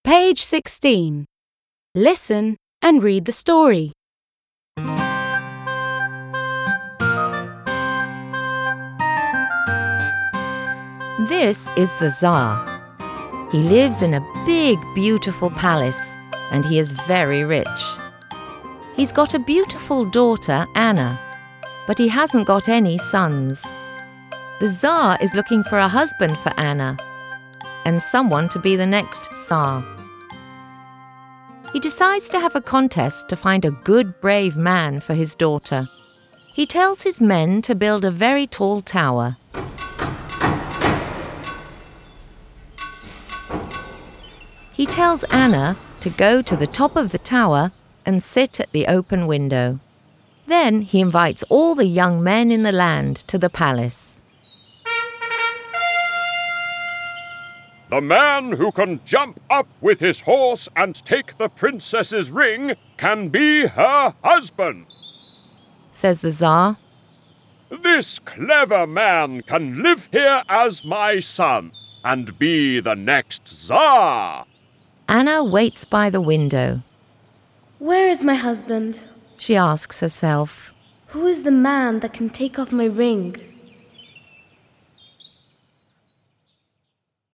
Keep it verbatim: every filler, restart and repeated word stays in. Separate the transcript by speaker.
Speaker 1: Page sixteen. Listen and read the story.
Speaker 2: This is the Tsar. He lives in a big, beautiful palace, and he is very rich. He's got a beautiful daughter, Anna, but he hasn't got any sons. The Tsar is looking for a husband for Anna, and someone to be the next Tsar. He decides to have a contest to find a good, brave man for his daughter. He tells his men to build a very tall tower. He tells Anna to go to the top of the tower and sit at the open window. Then he invites all the young men in the land to the palace.
Speaker 3: The man who can jump up with his horse and take the princess's ring can be her husband,
Speaker 2: says the Tsar.
Speaker 3: This clever man can live here as my son and be the next Tsar.
Speaker 2: Anna waits by the window.
Speaker 4: Where is my husband?
Speaker 2: She asks herself.
Speaker 4: Who is the man that can take off my ring?